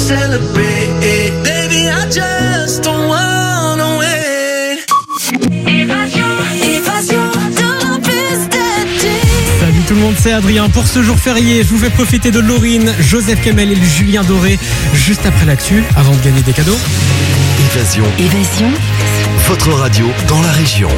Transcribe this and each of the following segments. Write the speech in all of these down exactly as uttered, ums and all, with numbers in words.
celebrate. Baby, I just don't wanna wait. Évasion, évasion, don't be steady. Salut tout le monde, c'est Adrien. Pour ce jour férié, je vous fais profiter de Laurine, Joseph Kamel et Julien Doré juste après l'actu, avant de gagner des cadeaux. Évasion. Évasion. Votre radio dans la région.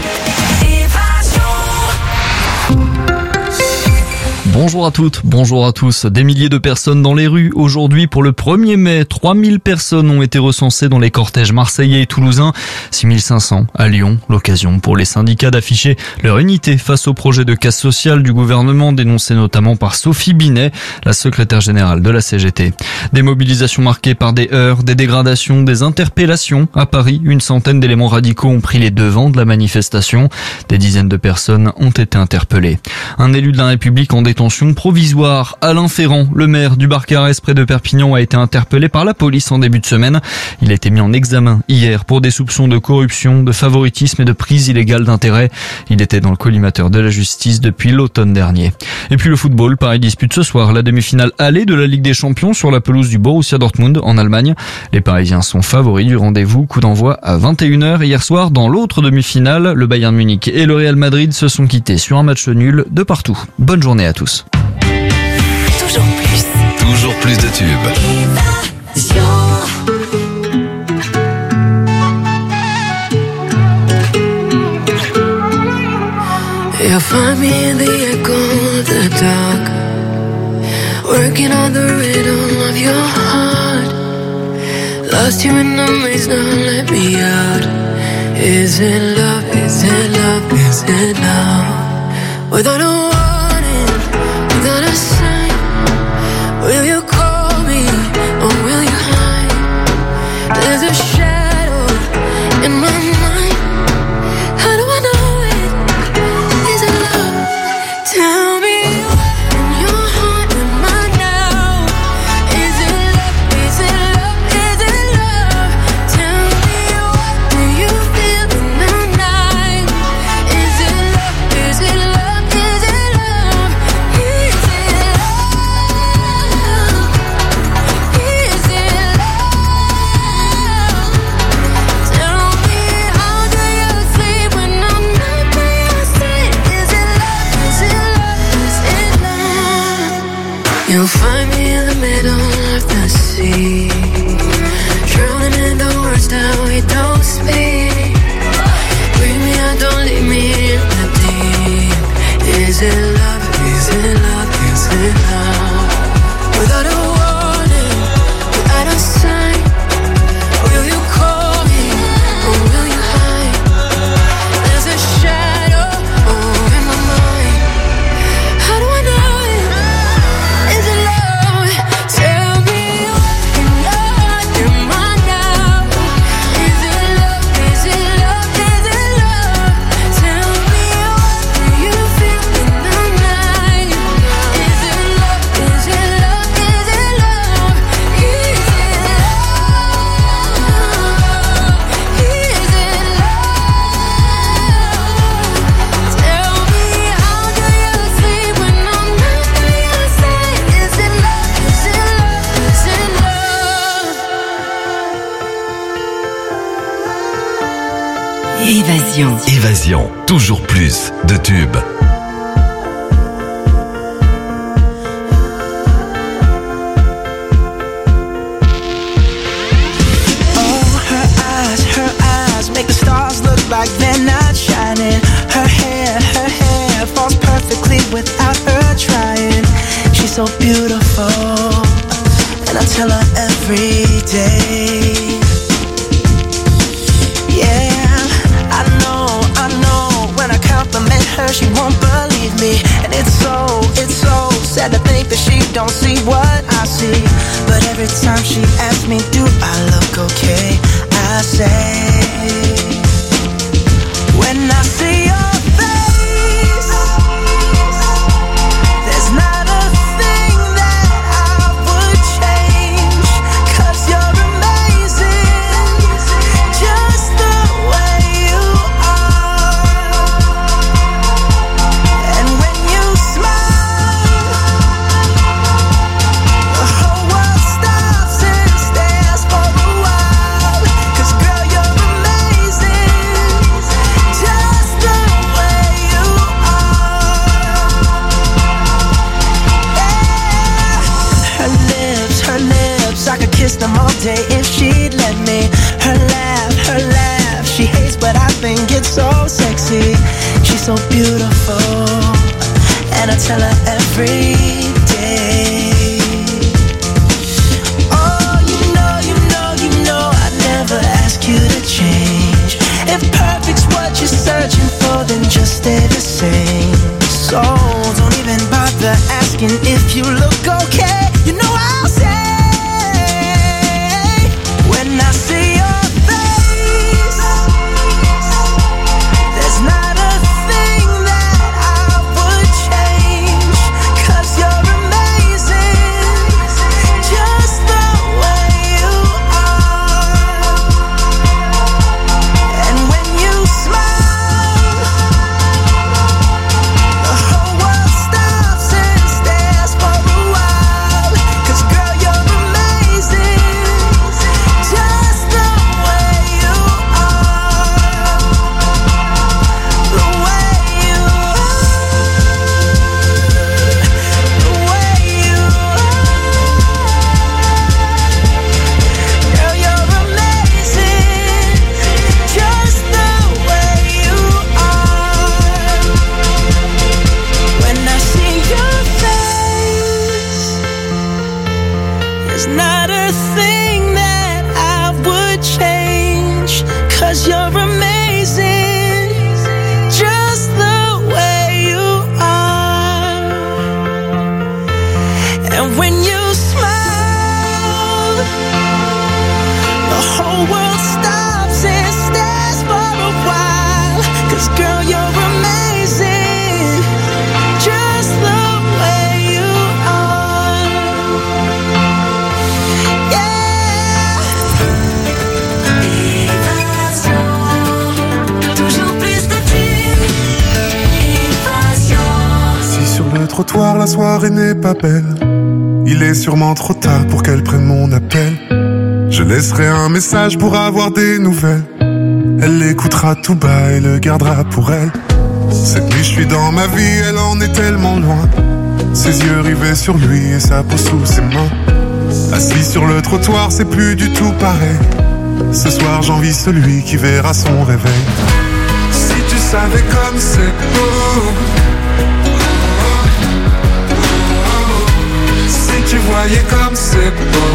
Bonjour à toutes, bonjour à tous. Des milliers de personnes dans les rues. Aujourd'hui, pour le premier mai, trois mille personnes ont été recensées dans les cortèges marseillais et toulousains. six mille cinq cents à Lyon. L'occasion pour les syndicats d'afficher leur unité face au projet de casse sociale du gouvernement, dénoncé notamment par Sophie Binet, la secrétaire générale de la C G T. Des mobilisations marquées par des heurts, des dégradations, des interpellations. À Paris, une centaine d'éléments radicaux ont pris les devants de la manifestation. Des dizaines de personnes ont été interpellées. Un élu de la République en détention provisoire, Alain Ferrand, le maire du Barcarès près de Perpignan, a été interpellé par la police en début de semaine. Il a été mis en examen hier pour des soupçons de corruption, de favoritisme et de prise illégale d'intérêt. Il était dans le collimateur de la justice depuis l'automne dernier. Et puis le football, Paris dispute ce soir la demi-finale allée de la Ligue des Champions sur la pelouse du Borussia Dortmund en Allemagne. Les Parisiens sont favoris du rendez-vous, coup d'envoi à vingt et une heures. Hier soir, dans l'autre demi-finale, le Bayern Munich et le Real Madrid se sont quittés sur un match nul de partout. Bonne journée à tous. Toujours plus. Toujours plus de tubes. You'll find me in the echo of the dark, working on the rhythm of your heart. Lost you in the maze, now let me out. Is it love, is it love, is it love? Without a warning, without a sign, will you call me or will you hide? There's a shadow in my mind. How do I know it? Is it love? Tell me what in your heart am I now? Is it love? Is it love? Is it love? Tell me what do you feel in the night? Is it love? Is it love? Is it love? Is it You'll find me in the middle of the sea, drowning in the words that we don't speak. Bring me out, don't leave me in the deep. Is it love? Is it love? Is it love? Without a warning, without a sign, will you call me or will you hide? There's a shadow oh, in my mind. How do I know? Is it love? Tell me what in your heart am I now? Is it love? Is it love? Is it love? Tell me what do you feel in the night? Is it love? Is it love? Is it love? Is it love? Is it love? Tell me how do you sleep when I'm not by your side? Is it love? Is it love? Is it love? Évasion. Évasion. Toujours plus de tubes. Oh, her eyes, her eyes make the stars look like they're not shining. Her hair, her hair falls perfectly without her trying. She's so beautiful, and I tell her every day. Yeah, I know, I know. When I compliment her, she won't believe me, and it's so, it's so sad to think that she don't see what I see. But every time she asks me, do I look okay? I say, when I see your face, there's not a thing that I would change, 'cause you're amazing, just the way you are. And when you smile, the whole world stops and stares. beautiful, and I tell her every day. Oh, you know, you know, you know I'd never ask you to change. If perfect's what you're searching for, then just stay the same. So don't even bother asking if you look okay. You know I'll say, when I see your face, there's not a thing that I would change, 'cause you're amazing, just the way you are. And when you smile, the whole world stops and stares for a while, 'cause girl, you're amazing, just the way you are, the way you are, the way you are. Girl, you're amazing, just the way you are. When I see your face, there's not a thing that I would change, 'cause you're amazing, just the way you are. And when you smile, the whole world stops and stares for a while, 'cause girl, you're amazing, just the way you are. Yeah. Toujours plus de tubes. Évasion. Si sur le trottoir la soirée n'est pas belle, il est sûrement trop tard pour qu'elle prenne mon appel. Je laisserai un message pour avoir des nouvelles. Elle l'écoutera tout bas et le gardera pour elle. Cette nuit je suis dans ma vie, elle en est tellement loin. Ses yeux rivés sur lui et sa peau sous ses mains. Assis sur le trottoir, c'est plus du tout pareil. Ce soir j'envie celui qui verra son réveil. Si tu savais comme c'est beau, si tu voyais comme c'est beau.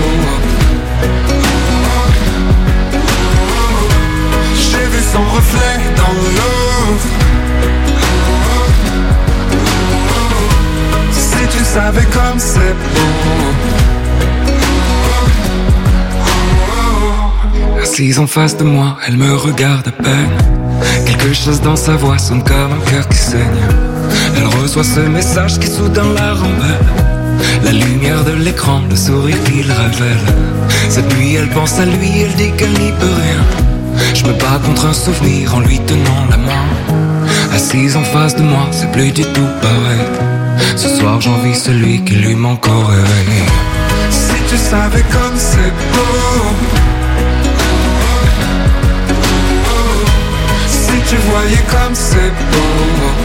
J'ai vu son reflet dans l'eau. Si tu savais comme c'est beau. Assise en face de moi, elle me regarde à peine. Quelque chose dans sa voix sonne comme un cœur qui saigne. Elle reçoit ce message qui soudain la rembelle. La lumière de l'écran, le sourire qu'il révèle. Cette nuit elle pense à lui, elle dit qu'elle n'y peut rien. Je me bats contre un souvenir en lui tenant la main. Assise en face de moi, c'est plus du tout pareil. Ce soir j'envie celui qui lui manque au réveil. Si tu savais comme c'est beau. Si tu voyais comme c'est beau.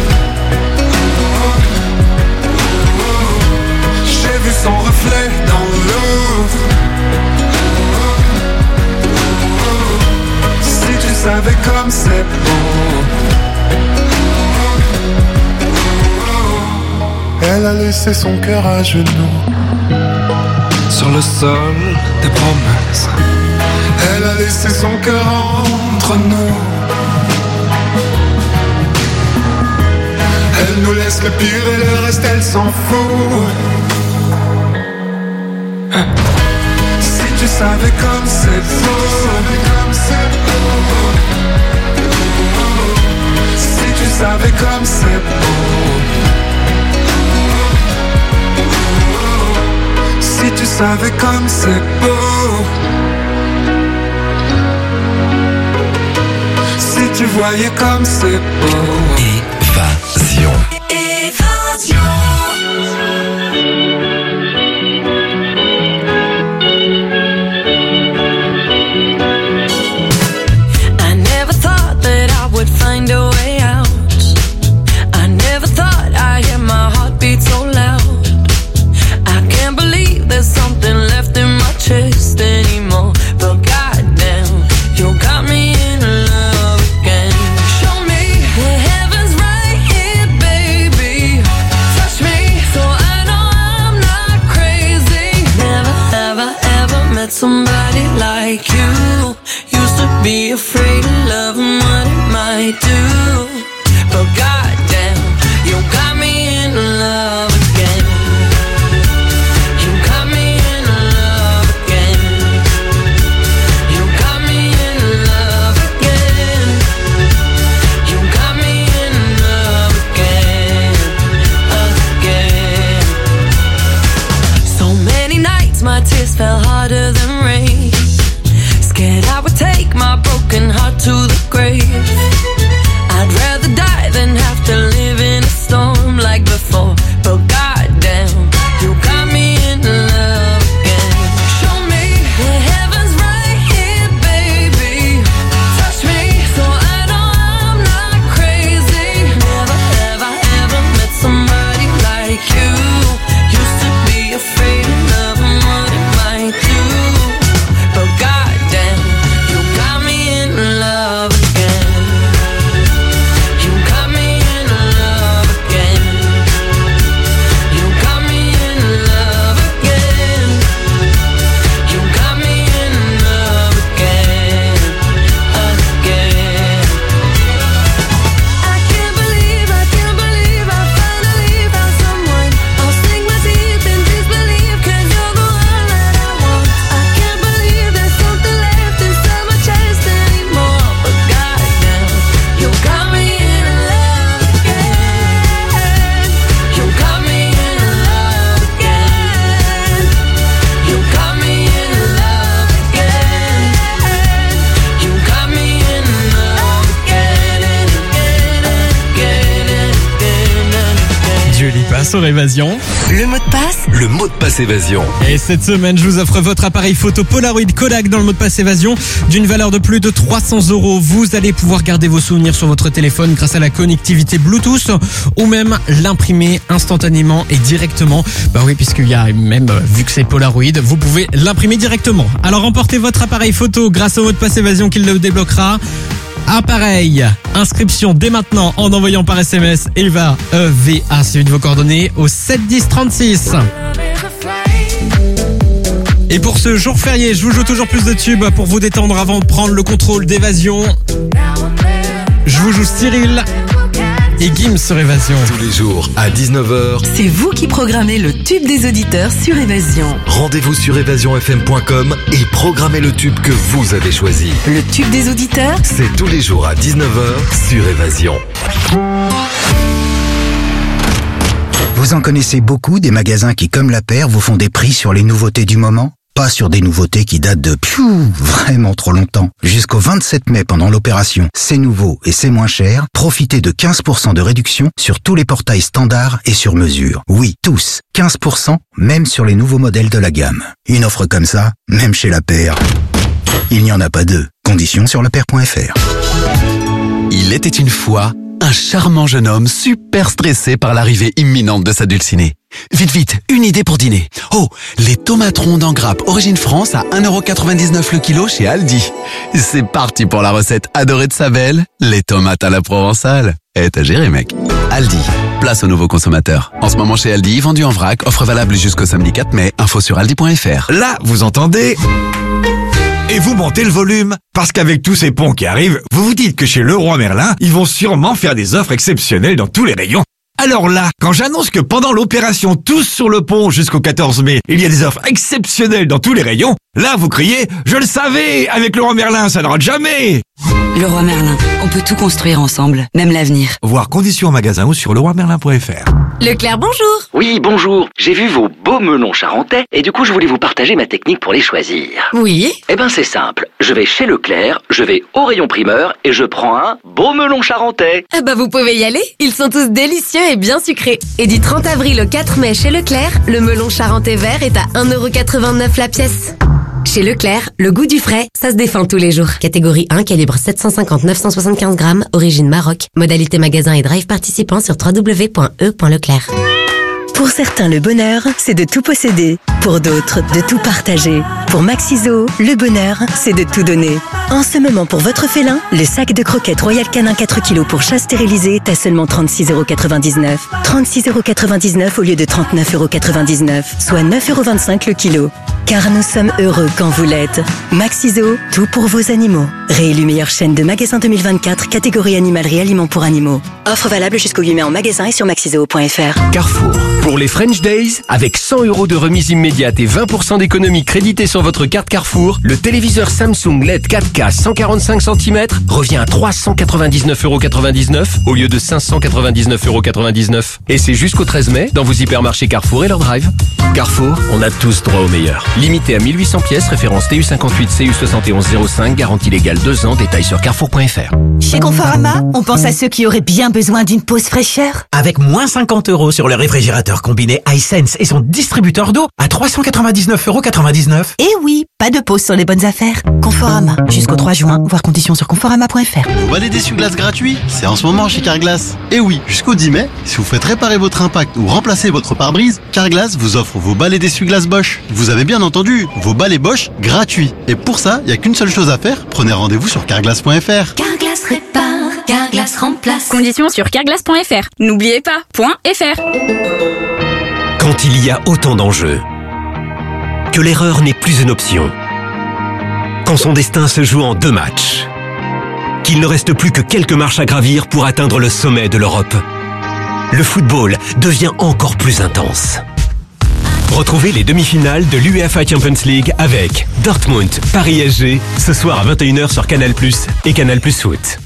J'ai vu son reflet dans l'eau. Si tu savais comme c'est beau. Elle a laissé son cœur à genoux Sur le sol des promesses. Elle a laissé son cœur entre nous. Elle nous laisse le pire et le reste elle s'en fout. Si tu savais comme c'est beau. Si tu savais comme c'est beau. Si tu savais comme c'est beau. Si tu voyais comme c'est beau. Évasion. Évasion. I never thought that I would find a way out. I never thought I'd hear my heartbeat so loud. I can't believe there's something left in my chest anymore. But goddamn, you got me in love again. Show me what heaven tears fell harder than rain. Scared I would take my broken heart to the grave. I'd rather die than have to live in a storm like before. But goddamn, you got me in love again. Show me the heavens right here, baby. Touch me so I know I'm not crazy. Never have I ever met somebody like you. Used to be afraid of love and what it might do. But goddamn, you got me in love again. You got me in love again. You got me in love again. You got me in love again, again. I can't believe, I can't believe I finally found someone. I'll sink my teeth in disbelief 'cause you're the one that I want. I can't believe there's something left inside my chest anymore. But goddamn, you got me in love again. You got me in love again. You got me in love again. You got me in love again and again and again and again and again. Dieu l'y passe sur Évasion. Le mot de passe, Le mot de passe évasion. Et cette semaine, je vous offre votre appareil photo Polaroid Kodak dans le mot de passe Évasion d'une valeur de plus de trois cents euros. Vous allez pouvoir garder vos souvenirs sur votre téléphone grâce à la connectivité Bluetooth ou même l'imprimer instantanément et directement. Bah oui, puisqu'il y a même, euh, vu que c'est Polaroid, vous pouvez l'imprimer directement. Alors emportez votre appareil photo grâce au mot de passe Évasion qui le débloquera. Appareil, inscription dès maintenant en envoyant par S M S EVA, E V A, suivi de vos coordonnées au sept dix trente-six. Et pour ce jour férié, je vous joue toujours plus de tubes pour vous détendre avant de prendre le contrôle d'Évasion. Je vous joue Cyril et Gims sur Évasion. Tous les jours à dix-neuf heures, c'est vous qui programmez le tube des auditeurs sur Évasion. rendez-vous sur évasion f m point com et programmez le tube que vous avez choisi. Le tube des auditeurs, C'est tous les jours à dix-neuf heures sur Évasion. Vous en connaissez beaucoup des magasins qui, comme la paire, vous font des prix sur les nouveautés du moment? Pas sur des nouveautés qui datent de pfiou, vraiment trop longtemps. Jusqu'au vingt-sept mai, pendant l'opération C'est nouveau et c'est moins cher, profitez de quinze pour cent de réduction sur tous les portails standards et sur mesure. Oui, tous. quinze pour cent, même sur les nouveaux modèles de la gamme. Une offre comme ça, même chez la paire, il n'y en a pas deux. Conditions sur la paire point f r. Il était une fois un charmant jeune homme super stressé par l'arrivée imminente de sa dulcinée. Vite, vite, une idée pour dîner. Oh, les tomates rondes en grappe origine France à un euro quatre-vingt-dix-neuf le kilo chez Aldi. C'est parti pour la recette adorée de sa belle, les tomates à la provençale. Eh, t'as géré, mec. Aldi, place aux nouveaux consommateurs. En ce moment chez Aldi, vendu en vrac, offre valable jusqu'au samedi quatre mai, info sur aldi point f r. Là, vous entendez? Et vous montez le volume. Parce qu'avec tous ces ponts qui arrivent, vous vous dites que chez Leroy Merlin, ils vont sûrement faire des offres exceptionnelles dans tous les rayons. Alors là, quand j'annonce que pendant l'opération Tous sur le pont jusqu'au quatorze mai, il y a des offres exceptionnelles dans tous les rayons, là vous criez « Je le savais, avec Leroy Merlin, ça ne rate jamais !» Leroy Merlin, on peut tout construire ensemble, même l'avenir. Voir conditions en magasin ou sur leroy merlin point f r. Leclerc, bonjour. Oui, bonjour. J'ai vu vos beaux melons charentais et du coup je voulais vous partager ma technique pour les choisir. Oui. Eh ben c'est simple. Je vais chez Leclerc, je vais au rayon primeur et je prends un beau melon charentais. Ah bah vous pouvez y aller. Ils sont tous délicieux et bien sucrés. Et du trente avril au quatre mai chez Leclerc, le melon charentais vert est à un euro quatre-vingt-neuf la pièce. Chez Leclerc, le goût du frais, ça se défend tous les jours. Catégorie un, calibre sept cent cinquante à neuf cent soixante-quinze grammes, origine Maroc. Modalité magasin et drive participant sur w w w point e point leclerc. Pour certains, le bonheur, c'est de tout posséder. Pour d'autres, de tout partager. Pour Maxiso, le bonheur, c'est de tout donner. En ce moment, pour votre félin, le sac de croquettes Royal Canin quatre kilos pour chat stérilisé est à seulement trente-six euros quatre-vingt-dix-neuf. trente-six euros quatre-vingt-dix-neuf au lieu de trente-neuf euros quatre-vingt-dix-neuf, soit neuf euros vingt-cinq le kilo. Car nous sommes heureux quand vous l'êtes. Maxiso, tout pour vos animaux. Réélu meilleure chaîne de magasins deux mille vingt-quatre, catégorie animalerie aliments pour animaux. Offre valable jusqu'au huit mai en magasin et sur maxiso point f r. Carrefour. Pour les French Days, avec cent euros de remise immédiate et vingt pour cent d'économie créditée sur votre carte Carrefour, le téléviseur Samsung L E D quatre K cent quarante-cinq centimètres revient à trois cent quatre-vingt-dix-neuf euros quatre-vingt-dix-neuf au lieu de cinq cent quatre-vingt-dix-neuf euros quatre-vingt-dix-neuf. Et c'est jusqu'au treize mai dans vos hypermarchés Carrefour et leur drive. Carrefour, on a tous droit au meilleur. Limité à mille huit cents pièces, référence T U cinquante-huit C U soixante et onze zéro cinq, garantie légale deux ans, détails sur carrefour point f r. Chez Conforama, on pense à ceux qui auraient bien besoin d'une pause fraîcheur. Avec moins cinquante euros sur le réfrigérateur combiné iSense et son distributeur d'eau à trois cent quatre-vingt-dix-neuf euros quatre-vingt-dix-neuf. Et oui, pas de pause sur les bonnes affaires. Conforama, jusqu'au trois juin, voir conditions sur conforama point f r. Vous valez d'essuie-glace gratuit? C'est en ce moment chez Carglass. Et oui, jusqu'au dix mai, si vous faites réparer votre impact ou remplacer votre pare-brise, Carglass vous offre vos balais d'essuie-glace Bosch. Vous avez bien entendu, vos balais Bosch gratuits. Et pour ça, il n'y a qu'une seule chose à faire, prenez rendez-vous sur carglass point f r. Carglass répare, Carglass remplace. Conditions sur carglass point f r. N'oubliez pas, .fr. Quand il y a autant d'enjeux, que l'erreur n'est plus une option, quand son destin se joue en deux matchs, qu'il ne reste plus que quelques marches à gravir pour atteindre le sommet de l'Europe, le football devient encore plus intense. Retrouvez les demi-finales de l'UEFA Champions League avec Dortmund, Paris S G, ce soir à vingt et une heures sur Canal plus, et Canal plus Foot.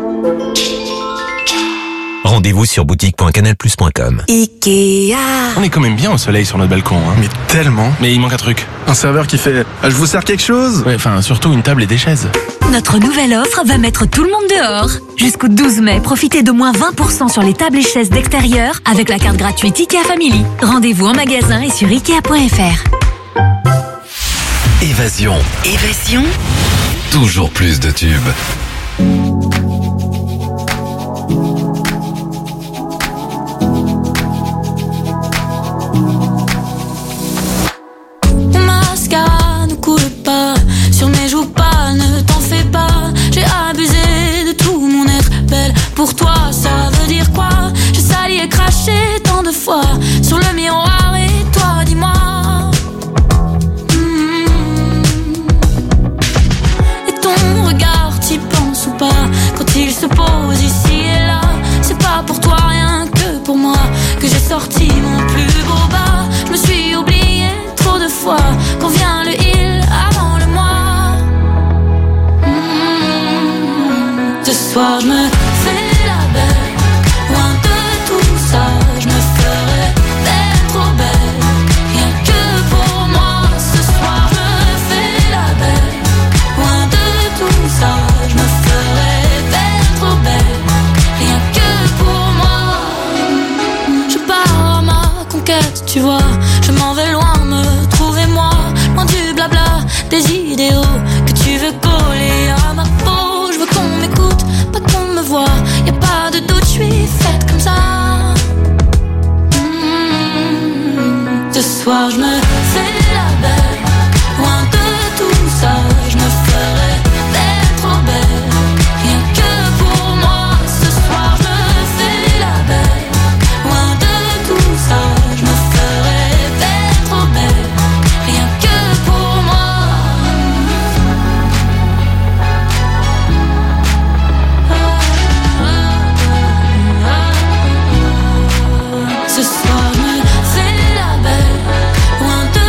Rendez-vous sur boutique point canal plus point com. Ikea. On est quand même bien au soleil sur notre balcon, hein. Mais tellement. Mais il manque un truc. Un serveur qui fait ah, « Je vous sers quelque chose ?» Ouais, enfin, surtout une table et des chaises. Notre nouvelle offre va mettre tout le monde dehors. Jusqu'au douze mai, profitez de moins vingt pour cent sur les tables et chaises d'extérieur avec la carte gratuite Ikea Family. Rendez-vous en magasin et sur ikea point f r. Évasion. Évasion. Toujours plus de tubes. Sur mes joues pâles, ne t'en fais pas. J'ai abusé de tout mon être belle. Pour toi, ça veut dire quoi? J'ai sali et craché tant de fois sur le miroir. Et toi, dis-moi. Mmh. Et ton regard, t'y penses ou pas? Quand il se pose ici et là, c'est pas pour toi, rien que pour moi, que j'ai sorti mon plus beau bas. Je me suis oubliée trop de fois. Quand vient le il avant le moi. Ce soir je me fais la belle, loin de tout ça, je me ferai belle, trop belle, rien que pour moi. Ce soir je me fais la belle, loin de tout ça, je me ferai belle, trop belle, rien que pour moi. Je pars à ma conquête, tu vois, je m'en vais loin me trouver moi, loin du blabla, des idéaux que tu veux coller à ma peau. Je veux qu'on m'écoute, pas qu'on me voit, y'a pas de doute, je suis faite comme ça. Mmh. Ce soir je me fais la belle, loin de tout ça, je me ferai belle, trop belle, rien que pour moi. Ce soir je me fais la belle, loin de tout ça, je me ferai belle, trop belle, rien que pour moi. Ce soir je me fais la belle, loin de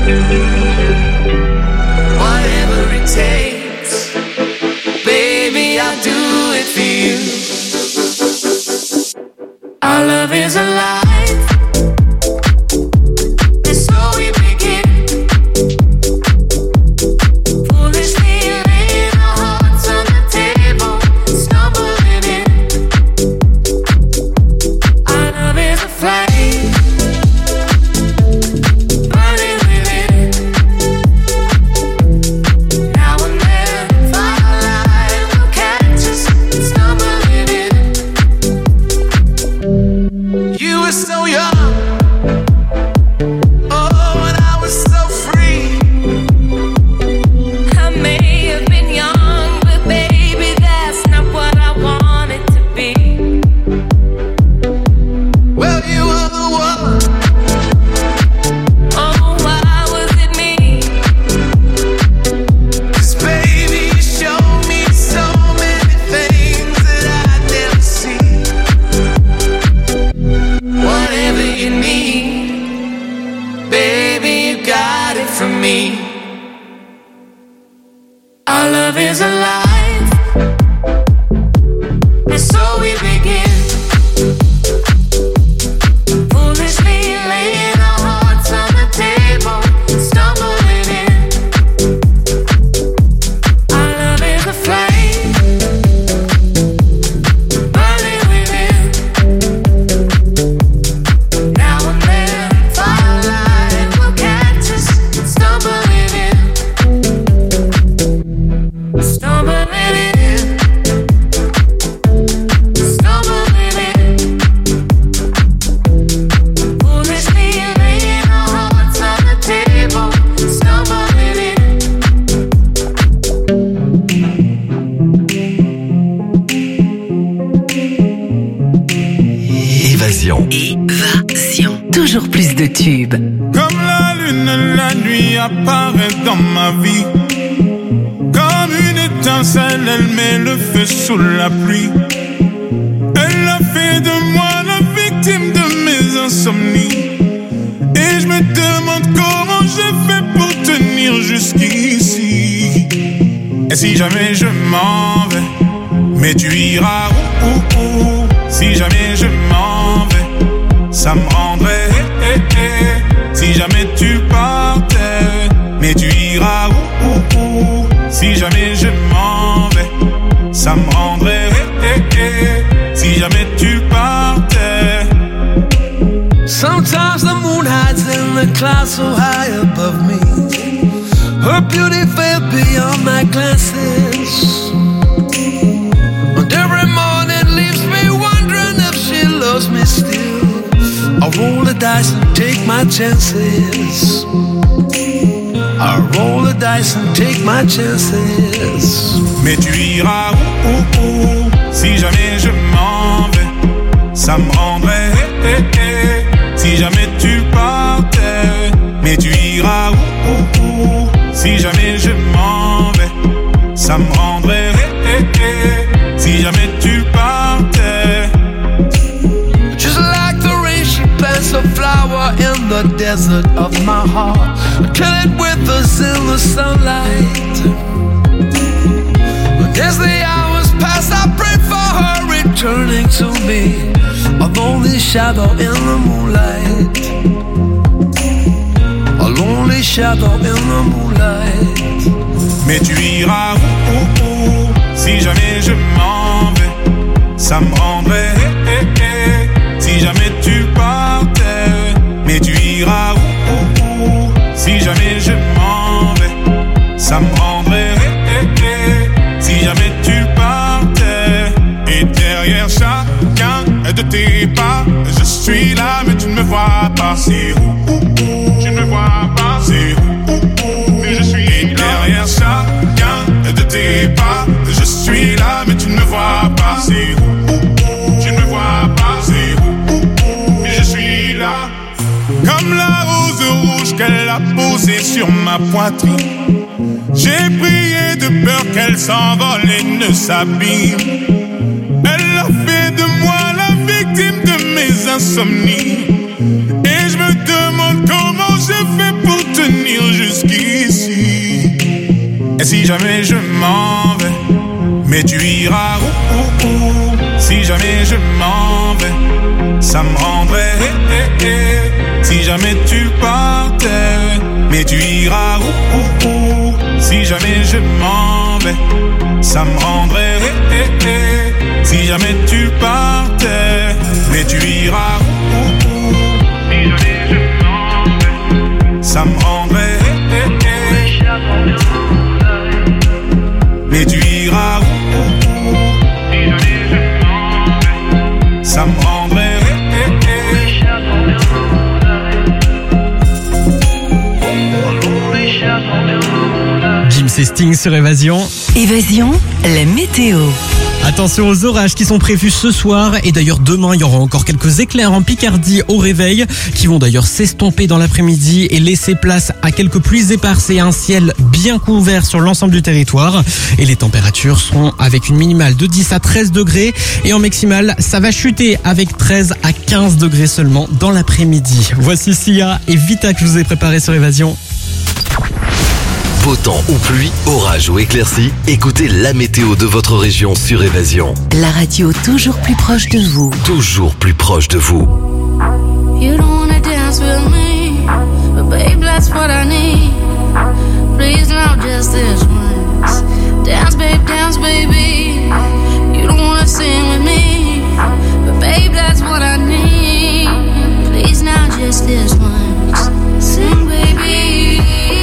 Whatever it takes, baby, I'll do it for you. Our love is alive. Évasion. Toujours plus de tubes. Comme la lune, la nuit apparaît dans ma vie. Comme une étincelle, elle met le feu sous la pluie. Elle a fait de moi la victime de mes insomnies. Et je me demande comment j'ai fait pour tenir jusqu'ici. Et si jamais je m'en vais, mais tu iras où, où, où. Si jamais je m'en vais, ça me rendrait eh, eh, eh. Si jamais tu partais, mais tu iras où, où, où. Si jamais je m'en vais, ça me rendrait eh, eh, eh. Si jamais tu partais. Sometimes the moon hides in the clouds so high above me. Her beauty fell beyond my glances. And every morning leaves me wondering if she loves me still. I roll the dice and take my chances. I roll the dice and take my chances. Mais tu iras où, où, où. Si jamais je m'en vais, ça me rendrait eh, eh, eh. Si jamais tu partais, mais tu iras où, où, où. Si jamais je m'en vais, ça me rendrait eh, eh, eh. Si jamais tu partais. Just like the rain, she plants a flower in the desert of my heart. Kill it with us in the sunlight. But as the hours pass, I pray for her returning to me. A lonely shadow in the moonlight. A lonely shadow in the moonlight. Mais tu iras où, où, où. Si jamais je m'en vais, ça me rendrait eh, eh, eh. Si jamais tu partais, mais tu iras où, où, où. Si jamais je m'en vais, ça me rendrait eh, eh, eh. Si jamais tu partais. Et derrière chacun de tes pas, je suis là mais tu ne me vois pas. C'est où, où, où. Tu ne me vois pas. C'est où, où, où. Mais je suis et derrière chacun de tes pas, je suis là mais tu ne me vois pas. C'est où, où, où. Tu ne me vois pas. C'est où, où, où. Mais je suis là. Comme la rose rouge qu'elle a posée sur ma poitrine, j'ai prié de peur qu'elle s'envole et ne s'abîme. Elle a fait de moi la victime de mes insomnies. Et je me me demande comment j'ai fait pour tenir jusqu'ici. Et si jamais je m'en vais, mais tu iras où, où, où. Si jamais je m'en vais, ça me rendrait eh, eh, eh. Si jamais tu partais, mais tu iras où, où, où. Si jamais je m'en vais, ça me rendrait eh, eh, eh. Si jamais tu partais, mais tu iras où, où, où. Si jamais je m'en vais, ça me rendrait eh, eh, eh. Mais tu iras où, où, où. Si jamais je m'en vais, ça me rendrait eh, eh, eh. Jim, c'est Sting sur Évasion. Évasion, la météo. Attention aux orages qui sont prévus ce soir et d'ailleurs demain il y aura encore quelques éclairs en Picardie au réveil qui vont d'ailleurs s'estomper dans l'après-midi et laisser place à quelques pluies éparses et un ciel bien couvert sur l'ensemble du territoire. Et les températures seront avec une minimale de dix à treize degrés et en maximale ça va chuter avec treize à quinze degrés seulement dans l'après-midi. Voici Sia et Vita que je vous ai préparé sur Évasion. Beau temps ou pluie, orage ou éclaircie, écoutez la météo de votre région sur Évasion. La radio toujours plus proche de vous. Toujours plus proche de vous. You don't wanna dance with me, but babe, that's what I need. Please now just this once. Dance, babe, dance, baby. You don't wanna sing with me, but babe, that's what I need. Please now just this once. Sing, baby.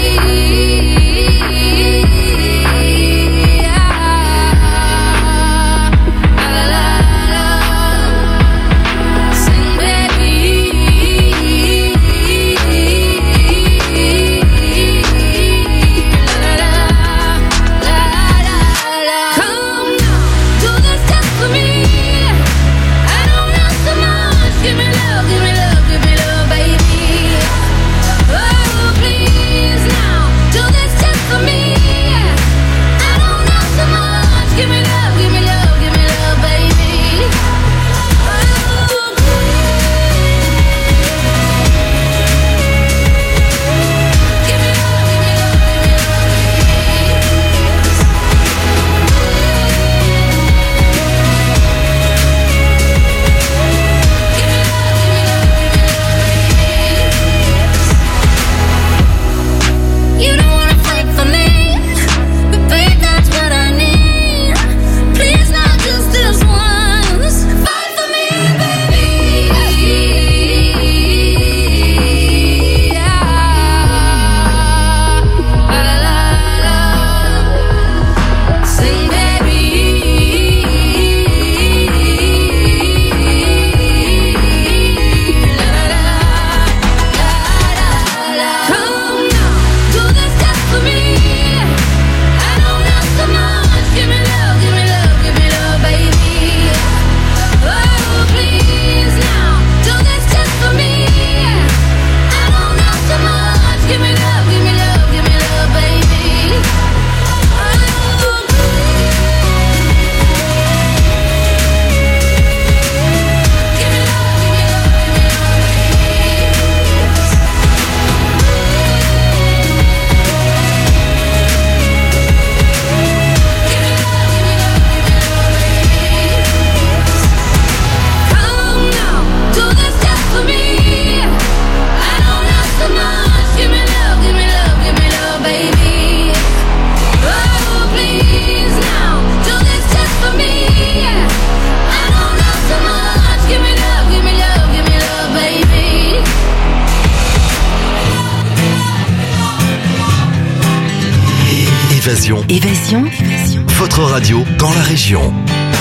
Évasion. Évasion. Votre radio dans la région.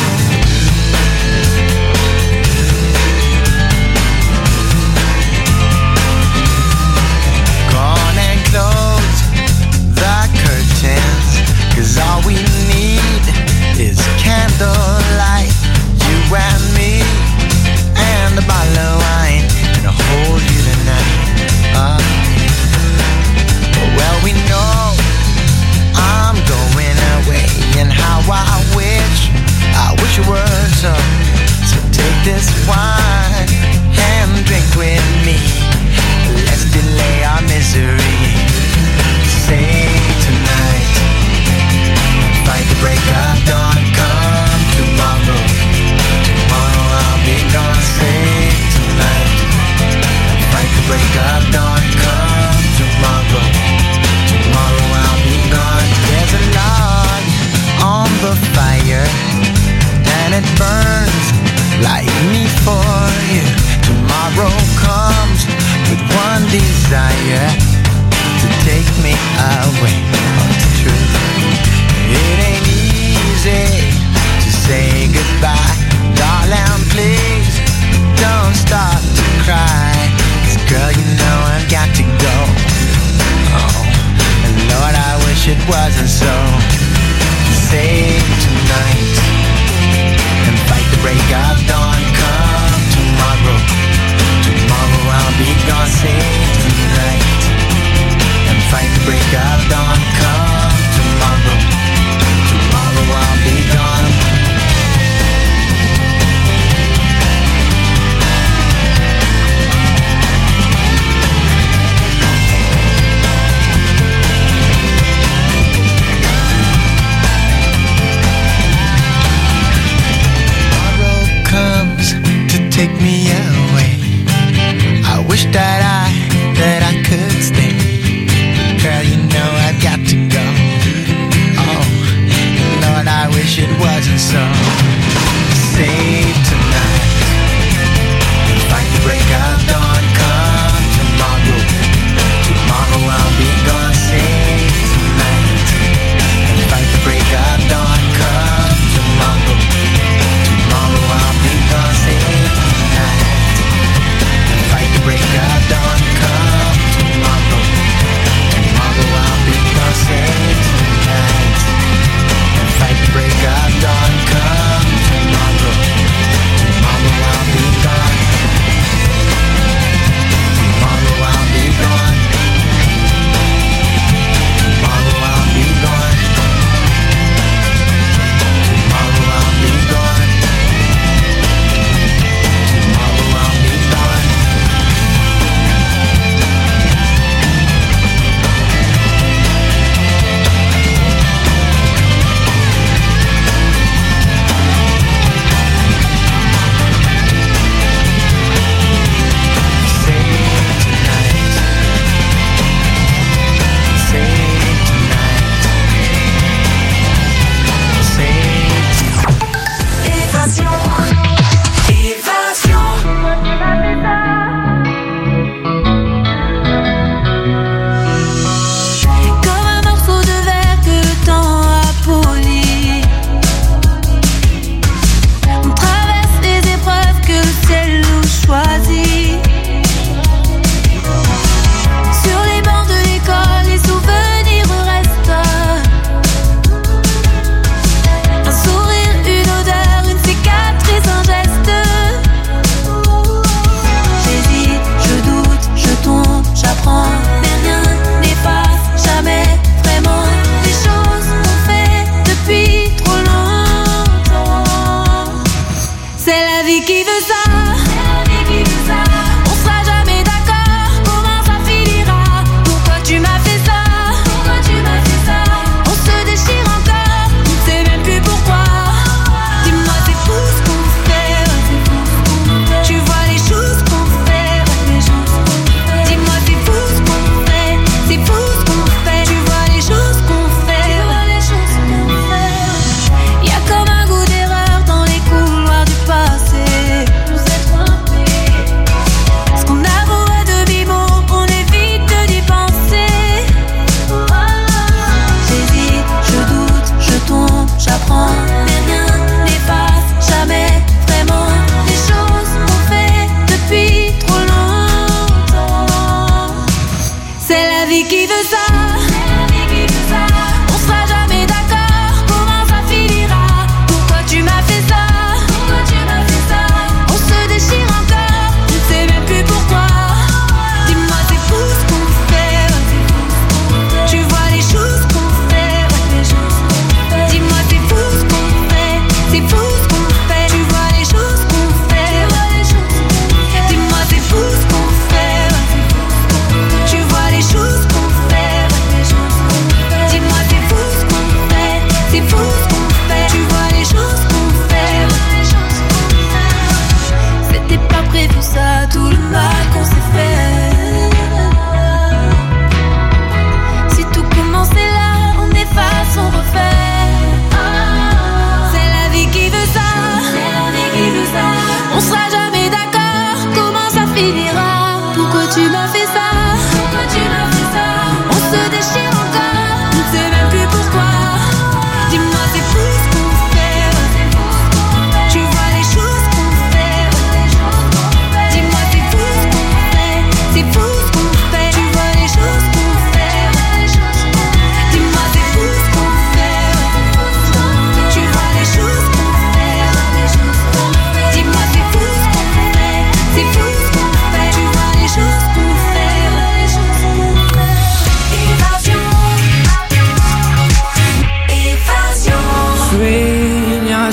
Gone and close the curtains, 'cause all we need is candlelight. You and me and a bottle of wine, and I'll hold you tonight. Uh, well, we know I'm going away, and how I wish wasn't so. Save tonight and fight the break of dawn. Come tomorrow, tomorrow I'll be gone. Save tonight and fight the break of dawn. Come tomorrow, tomorrow I'll be gone.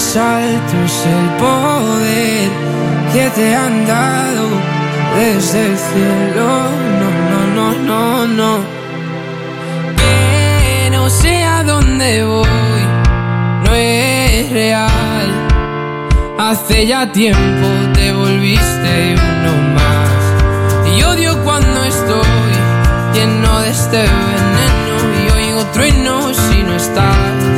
alto es el poder que te han dado desde el cielo. No, no, no, no, no. Que no sé a dónde voy, no es real. Hace ya tiempo te volviste uno más. Y odio cuando estoy lleno de este veneno y oigo truenos si no estás.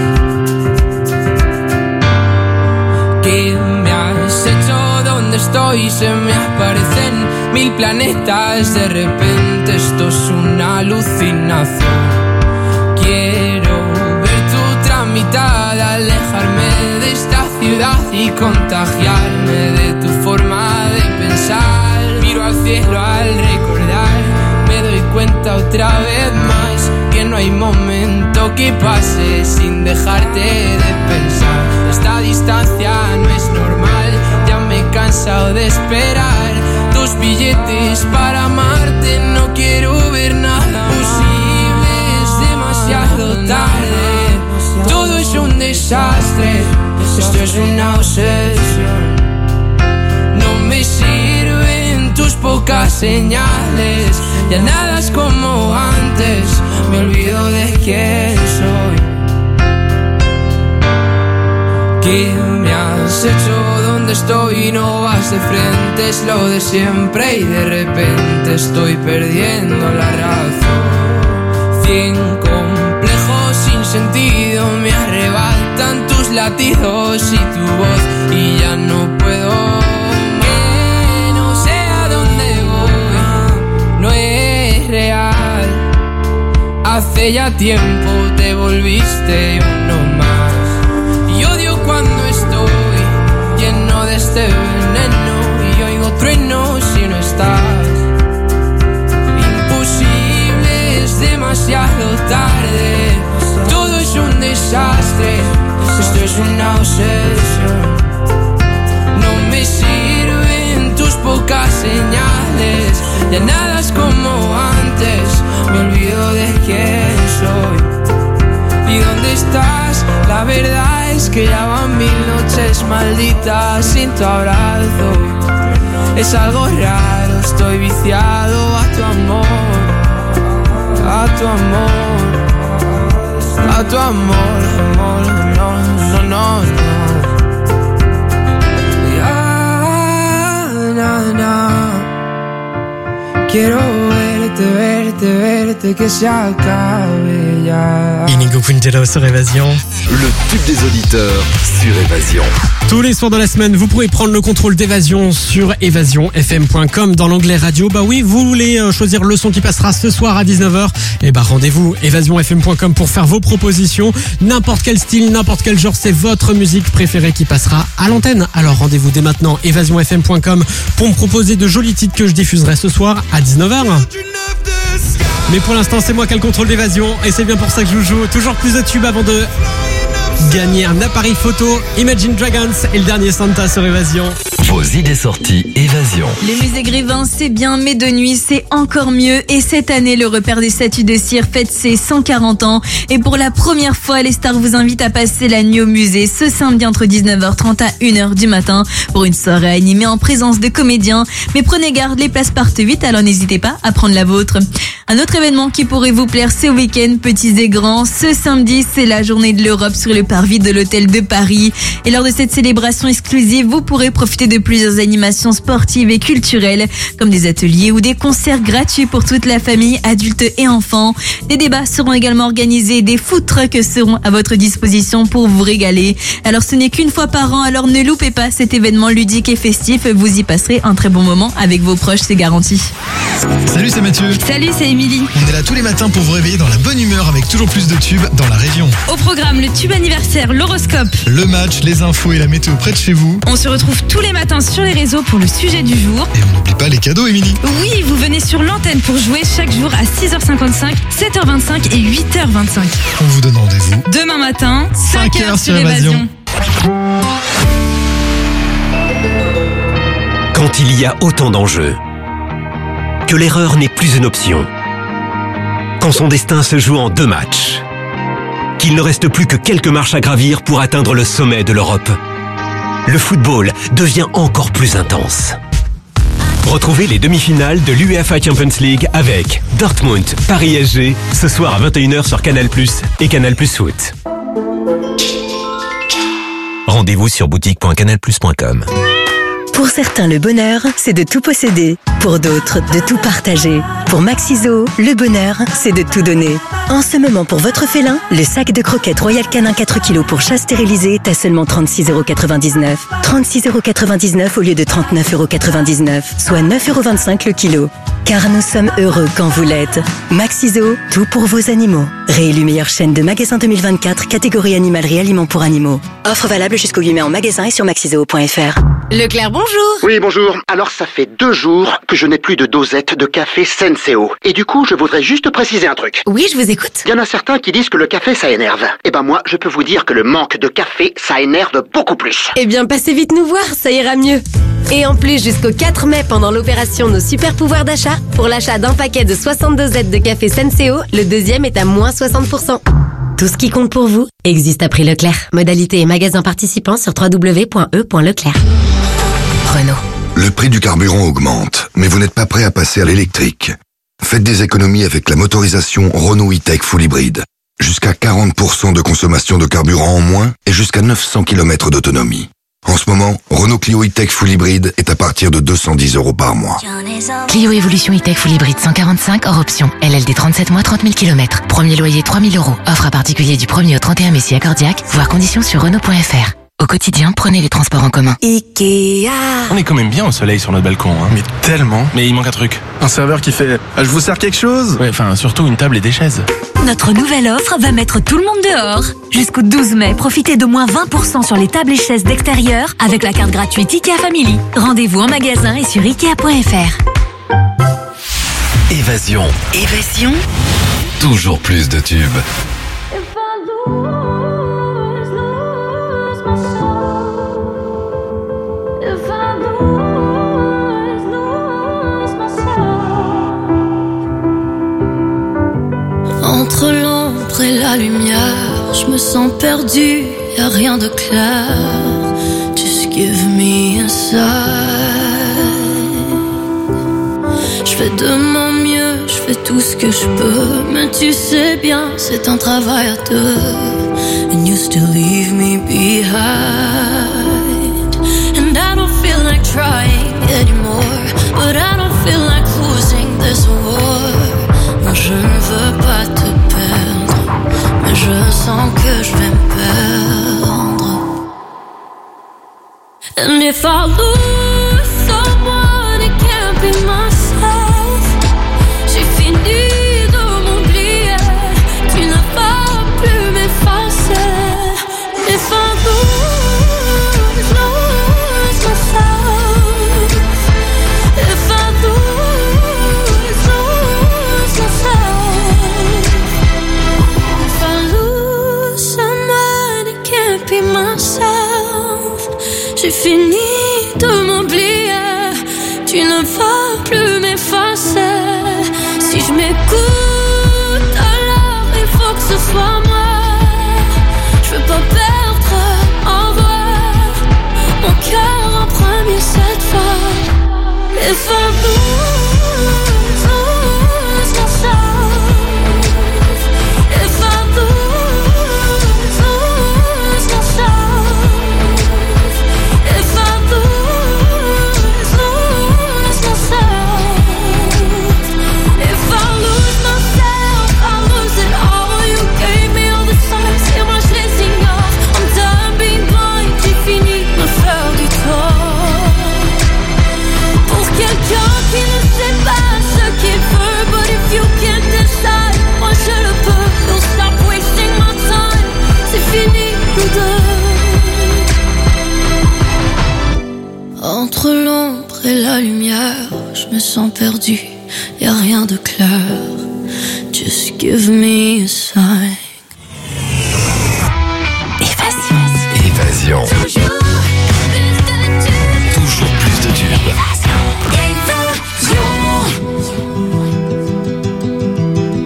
¿Qué me has hecho? ¿Dónde estoy? Se me aparecen mil planetas. De repente esto es una alucinación. Quiero ver tu tramitada, alejarme de esta ciudad y contagiarme de tu forma de pensar. Miro al cielo al recordar, me doy cuenta otra vez más que no hay momento que pase sin dejarte de pensar. Esta distancia no es normal, ya me he cansado de esperar tus billetes para amarte. No quiero ver nada posible, es demasiado tarde. Todo es un desastre, esto es una obsesión. No me sirven tus pocas señales, ya nada es como antes, me olvido de quién soy. ¿Qué me has hecho? ¿Dónde estoy? No vas de frente, es lo de siempre y de repente estoy perdiendo la razón. Cien complejos sin sentido me arrebatan tus latidos y tu voz y ya no puedo. Que no sé a dónde voy, no es real. Hace ya tiempo te volviste uno más. Y odio cuando estoy lleno de este veneno y oigo truenos si no estás. Imposible, es demasiado tarde. Todo es un desastre, esto es una obsesión. No me sirven tus pocas señales, ya nada es como antes, me olvido de quién soy. ¿Y dónde estás? La verdad es que ya van mil noches malditas sin tu abrazo. Es algo raro, estoy viciado a tu amor, a tu amor, a tu amor, amor, no, no, no, no. Ya, na, na. Quiero verte, verte, verte, que se acabe ya. Inigo Quintero sur Évasion. Le tube des auditeurs sur Évasion. Tous les soirs de la semaine, vous pouvez prendre le contrôle d'Évasion sur évasion f m point com dans l'onglet radio. Bah oui, vous voulez choisir le son qui passera ce soir à dix-neuf heures. Et bah rendez-vous évasion f m point com pour faire vos propositions. N'importe quel style, n'importe quel genre, c'est votre musique préférée qui passera à l'antenne. Alors rendez-vous dès maintenant évasion f m point com pour me proposer de jolis titres que je diffuserai ce soir à dix-neuf heures. Mais pour l'instant, c'est moi qui ai le contrôle d'Évasion et c'est bien pour ça que je vous joue toujours plus de tubes avant de gagner un appareil photo. Imagine Dragons et le dernier Santa sur Évasion. Vos idées sorties Évasion. Les musées Grévin, c'est bien, mais de nuit, c'est encore mieux. Et cette année, le repère des statues de cire fête ses cent quarante ans. Et pour la première fois, les stars vous invitent à passer la nuit au musée ce samedi entre dix-neuf heures trente à une heure du matin pour une soirée animée en présence de comédiens. Mais prenez garde, les places partent vite, alors n'hésitez pas à prendre la vôtre. Un autre événement qui pourrait vous plaire ce week-end, petits et grands, ce samedi, c'est la journée de l'Europe sur le parvis de l'hôtel de Paris. Et lors de cette célébration exclusive, vous pourrez profiter de plusieurs animations sportives et culturelles, comme des ateliers ou des concerts gratuits pour toute la famille, adultes et enfants. Des débats seront également organisés, des food trucks seront à votre disposition pour vous régaler. Alors ce n'est qu'une fois par an, alors ne loupez pas cet événement ludique et festif. Vous y passerez un très bon moment avec vos proches, c'est garanti. Salut, c'est Mathieu. Salut, c'est Émilie. On est là tous les matins pour vous réveiller dans la bonne humeur avec toujours plus de tubes dans la région. Au programme, le tube anniversaire, l'horoscope, le match, les infos et la météo près de chez vous. On se retrouve tous les matins sur les réseaux pour le sujet du jour. Et on n'oublie pas les cadeaux, Émilie. Oui, vous venez sur l'antenne pour jouer chaque jour à six heures cinquante-cinq, sept heures vingt-cinq et huit heures vingt-cinq. On vous donne rendez-vous demain matin, cinq heures sur Évasion. Quand il y a autant d'enjeux, que l'erreur n'est plus une option, quand son destin se joue en deux matchs, qu'il ne reste plus que quelques marches à gravir pour atteindre le sommet de l'Europe. le football devient encore plus intense. Retrouvez les demi-finales de l'UEFA Champions League avec Dortmund, Paris S G, ce soir à vingt et une heures sur Canal plus, et Canal plus Foot. Rendez-vous sur boutique point canal plus point com. Pour certains, le bonheur, c'est de tout posséder. Pour d'autres, de tout partager. Pour Maxiso, le bonheur, c'est de tout donner. En ce moment, pour votre félin, le sac de croquettes Royal Canin quatre kilos pour chat stérilisé est à seulement trente-six euros quatre-vingt-dix-neuf. trente-six euros quatre-vingt-dix-neuf au lieu de trente-neuf euros quatre-vingt-dix-neuf, soit neuf euros vingt-cinq le kilo. Car nous sommes heureux quand vous l'êtes. Maxiso, tout pour vos animaux. Réélu meilleure chaîne de magasins deux mille vingt-quatre, catégorie animalerie aliments pour animaux. Offre valable jusqu'au huit mai en magasin et sur maxiso point f r. Leclerc, bonjour. Oui, bonjour. Alors, ça fait deux jours que je n'ai plus de dosette de café Senseo. Et du coup, je voudrais juste préciser un truc. Oui, je vous écoute. Il y en a certains qui disent que le café, ça énerve. Eh ben moi, je peux vous dire que le manque de café, ça énerve beaucoup plus. Eh bien, passez vite nous voir, ça ira mieux. Et en plus, jusqu'au quatre mai, pendant l'opération Nos Super Pouvoirs d'achat, pour l'achat d'un paquet de soixante-deux Z de café Senseo, le deuxième est à moins soixante pour cent. Tout ce qui compte pour vous existe à prix Leclerc. Modalité et magasin participants sur w w w point e point leclerc. Renault. Le prix du carburant augmente, mais vous n'êtes pas prêt à passer à l'électrique. Faites des économies avec la motorisation Renault E-Tech Full Hybrid. Jusqu'à quarante pour cent de consommation de carburant en moins et jusqu'à neuf cents kilomètres d'autonomie. En ce moment, Renault Clio E-Tech Full Hybrid est à partir de deux cent dix euros par mois. Clio Evolution E-Tech Full Hybrid cent quarante-cinq hors option. L L D trente-sept mois, trente mille kilomètres. Premier loyer trois mille euros. Offre à particulier du premier au trente et un mai si accordiaque. Voir conditions sur Renault point f r. Au quotidien, prenez les transports en commun. Ikea. On est quand même bien au soleil sur notre balcon, hein. Mais tellement. Mais il manque un truc. Un serveur qui fait ah, « Je vous sers quelque chose ?» Ouais, enfin, surtout une table et des chaises. Notre nouvelle offre va mettre tout le monde dehors. Jusqu'au douze mai, profitez de moins vingt pour cent sur les tables et chaises d'extérieur avec la carte gratuite Ikea Family. Rendez-vous en magasin et sur ikea point f r. Évasion. Évasion. Toujours plus de tubes. Entre l'ombre et la lumière, je me sens perdu, y'a rien de clair. Just give me a sign. Je fais de mon mieux, je fais tout ce que je peux, mais tu sais bien, c'est un travail à deux. And you still leave me behind. And I don't feel like trying anymore, but I don't feel like losing this war. Moi je ne veux pas te perdre, mais je sens que je vais me perdre. And if I lose someone, it can't be myself. J'ai fini de m'oublier, tu ne vas plus m'effacer. If I lose, lose myself. If I lose, lose myself. If I lose someone, it can't be myself. J'ai fini de m'oublier, tu ne vas plus m'effacer. Si je m'écoute, alors il faut que ce soit moi. Je veux pas perdre en vrai mon cœur en premier cette fois. If I lose, lose myself. If I lose, lose myself. If I lose, lose myself. If I lose myself, I lose it all. You gave me all the signs et moi je les ignore. I'm done being blind, j'ai fini de me faire du tort. Pour quelqu'un qui ne sait pas ce qu'il veut, but if you can't decide, moi je le peux. Don't stop wasting my time, c'est fini nous deux. Entre l'ombre et la lumière, je me sens perdu, y'a rien de clair. Just give me a sign. Évasion. Toujours plus de tubes.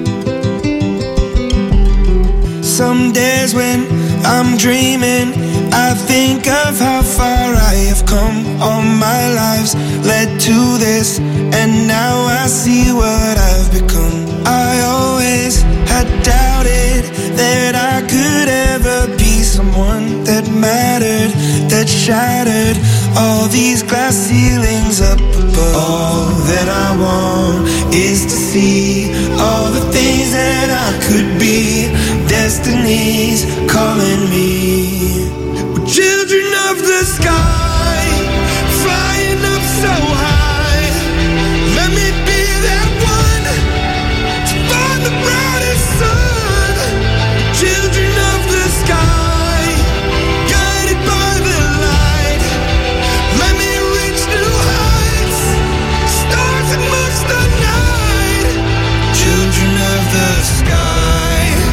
Some days when I'm dreaming, I think of how far I have come. All my lives led to this, and now I see what I've become. I always had doubted that I could ever be someone that mattered, that shattered all these glass ceilings up above. All that I want is to see all the things that I could be. Destiny's calling me. We're children of the sky, flying up so high. Let me be that one to find the brightest sun. Children of the sky, guided by the light. Let me reach new heights, stars amongst the night. Children of the sky.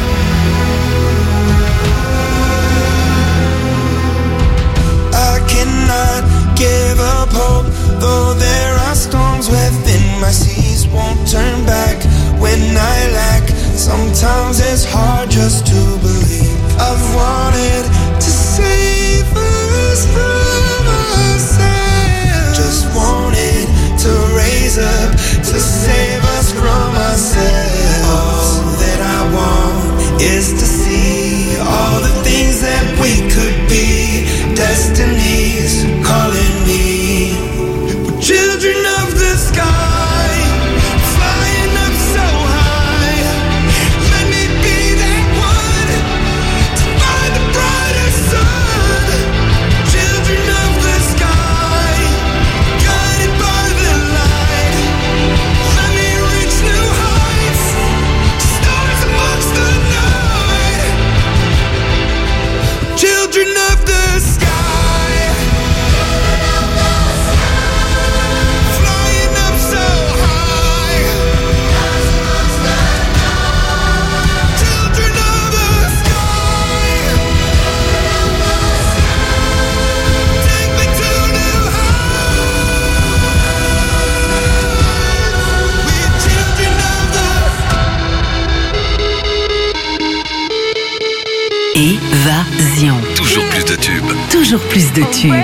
I cannot give up hope, though there are storms within my seas. Won't turn back when I lack. Sometimes it's hard just to believe. I've wanted to save us from ourselves. Just wanted to raise up to save us from ourselves. All that I want is to see all the things that we could be. Destiny's calling me. We're children of the sky, flying up so high. Let me be that one to find the brightest sun. Children of the sky, guided by the light. Let me reach new heights, stars amongst the night. Children of the sky. Évasion. Toujours plus de tubes. Toujours plus de tubes.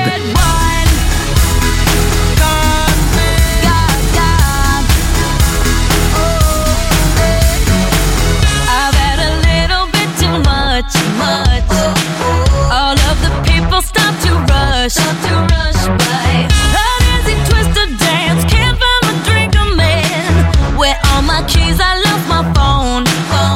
I've had a little bit too much, much. All of the people stop to rush, stop to rush by. An easy twisted dance, can't find my drink, I'm in. Where all my keys, I lost my phone, phone.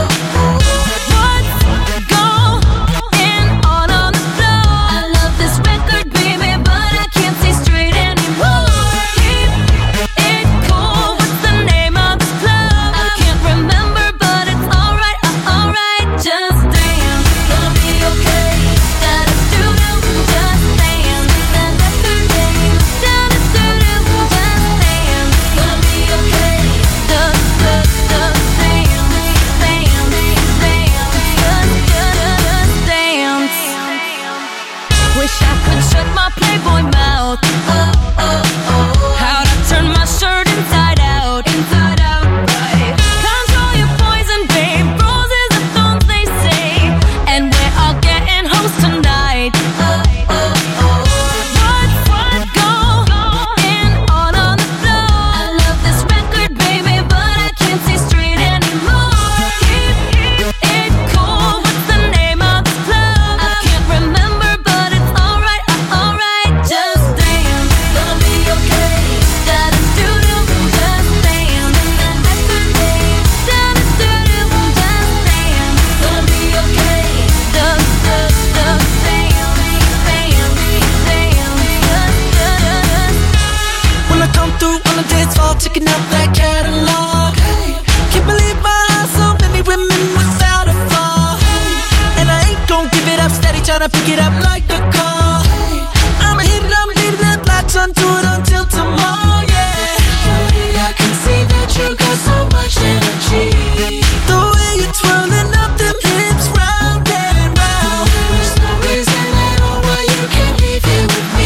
Checking out that catalog. Hey, can't believe my eyes, so many women without a flaw. Hey, and I ain't gon' give it up, steady tryna pick it up like a car. Hey, I'ma hit it, I'ma leave it, latch onto it until tomorrow. Yeah, Shorty, I can see that you got so much energy. The way you're twirling up them hips round and round. There's no reason at all why you can't leave here with me.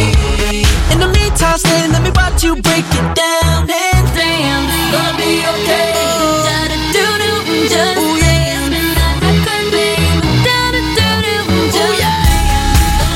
In the meantime, stay, let me watch you break it down. Hey, gonna be okay. Just oh, yeah.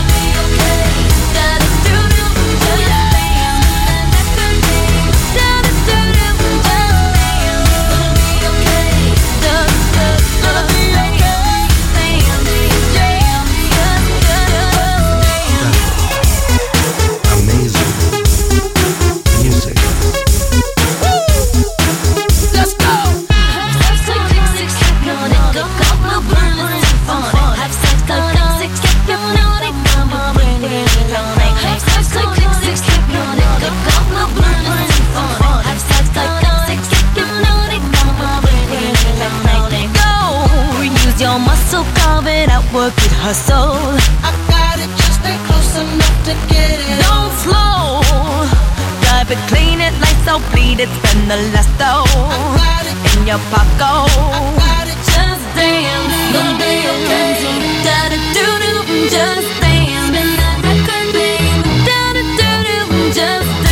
your muscle, carve it out, work it, hustle. I got it, just stay close enough to get it. Don't slow, drive it, clean it, lights out, bleed it, spend the last dough. I got it in your pocket. I got it, just dance, gonna be okay. Da da do do, just dance, spin that record, baby. Da da do do, just dance.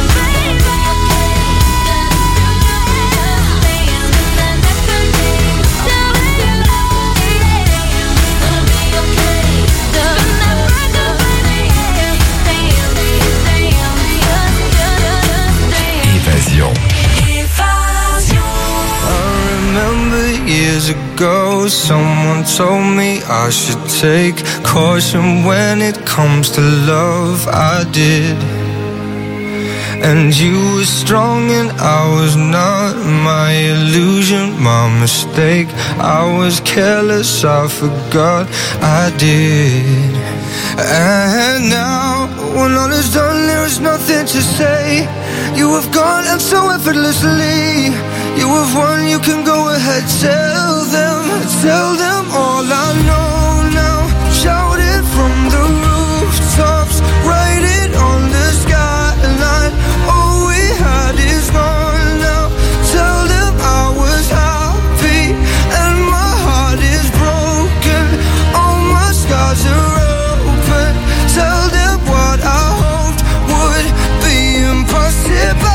Years ago, someone told me I should take caution when it comes to love. I did. And you were strong and I was not. My illusion, my mistake. I was careless, I forgot I did. And now, when all is done, there is nothing to say. You have gone and so effortlessly. You have won, you can go ahead, tell them, tell them all I know now. Shout it from the rooftops, write it on the skyline. All we had is gone now. Tell them I was happy and my heart is broken. All my scars are open. Tell them what I hoped would be impossible.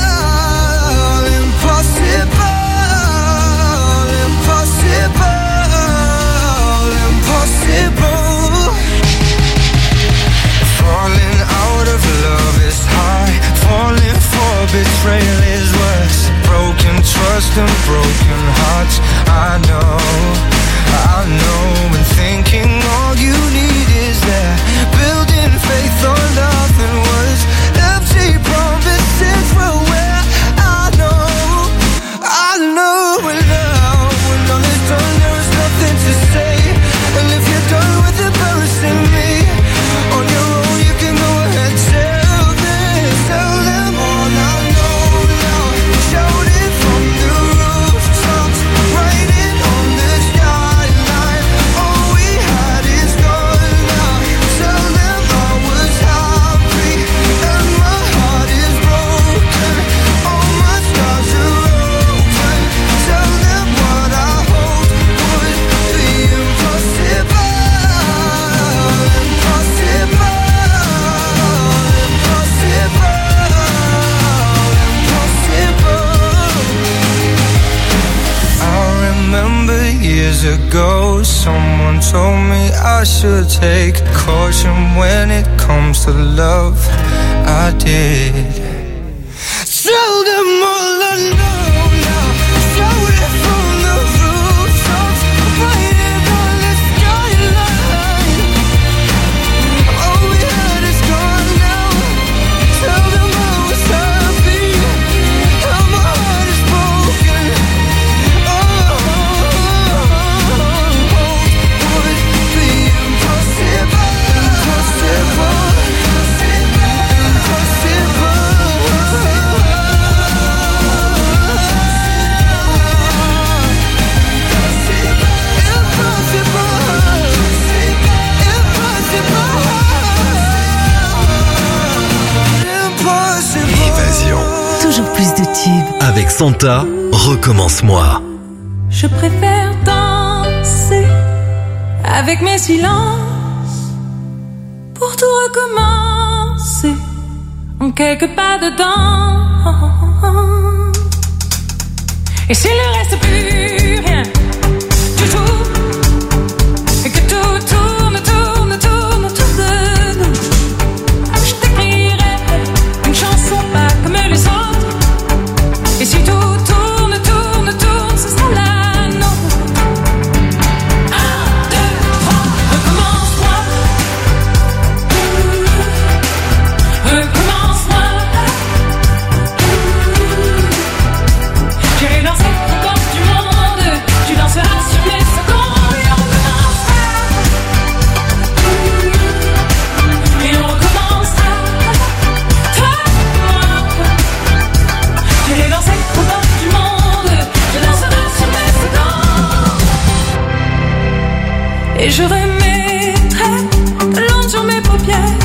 Betrayal is worse. Broken trust and broken hearts. I know, I know. And thinking all you need is that. Building faith on nothing was empty promises were where I know, I know. And now, when all is done, there is nothing to say. And if you're done with embarrassing me on your own, you can go ahead, tell them, tell them all I. Years ago, someone told me I should take caution when it comes to love. I did. Tell them all I know now. Shout it from the rooftops, write it on the skyline. All we had is gone now. Tell them I was happy and my heart is broken. Toujours plus de tubes. Avec Santa, recommence-moi. Je préfère danser avec mes silences pour tout recommencer en quelques pas dedans. Et s'il ne reste plus rien du tout, et que tout tourne, tourne, tourne autour de nous, je t'écrirai une chanson pas comme les autres. Et si tout tourne, tourne, tourne, ce sera la nôtre. Un, deux, trois, recommence-moi. Recommence-moi. J'irai dans cette porte du monde. Tu Et je remettrai de l'encre sur mes paupières.